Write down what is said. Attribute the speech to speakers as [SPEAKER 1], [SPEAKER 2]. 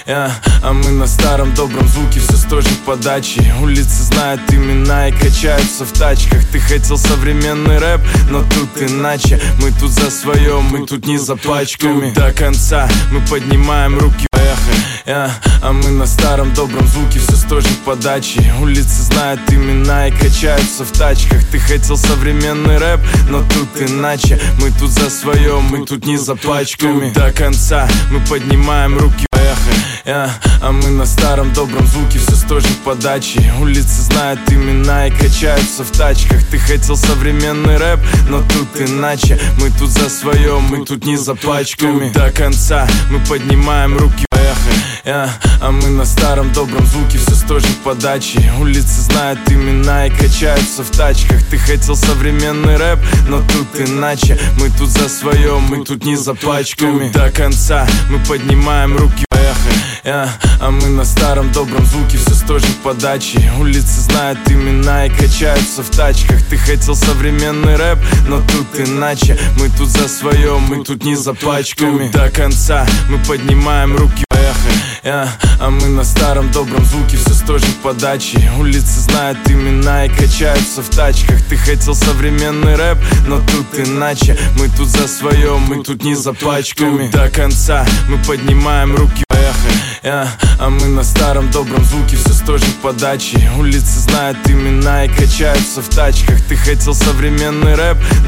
[SPEAKER 1] А мы на старом добром звуке, все с той же подачи. Улицы знают имена и качаются в тачках. Ты хотел современный рэп, но тут иначе. Мы тут за свое, мы тут не за пачками. До конца мы поднимаем руки, поехали. А мы на старом добром звуке, все с той же подачи. Улицы знают имена и качаются в тачках. Ты хотел современный рэп, но тут иначе. Мы тут за свое, мы тут не за пачками. До конца мы поднимаем руки, поехали. А мы на старом добром звуке, все с той же подачи. Улицы знают имена и качаются в тачках. Ты хотел современный рэп, но тут иначе. Мы тут за свое, мы тут не за пачками. До конца мы поднимаем руки, поехали. А мы на старом добром звуке, все с той же подачи. Улицы знают имена и качаются в тачках. Ты хотел современный рэп, но тут иначе. Мы тут за свое, мы тут не за пачками. До конца мы поднимаем руки, поехали. А мы на старом добром звуке, все с той же подачи. Улицы знают имена и качаются в тачках. Ты хотел современный рэп, но тут иначе. Мы тут за свое, мы тут не за пачками. До конца мы поднимаем руки, поехали. А мы на старом добром звуке, все с той же подачи. Улицы знают имена и качаются в тачках. Ты хотел современный рэп, но тут иначе. Мы тут за свое, мы тут не за пачками. До конца мы поднимаем руки, поехали. А мы на старом добром звуке, все с той же подачи. Улицы знают имена и качаются в тачках. Ты хотел современный рэп,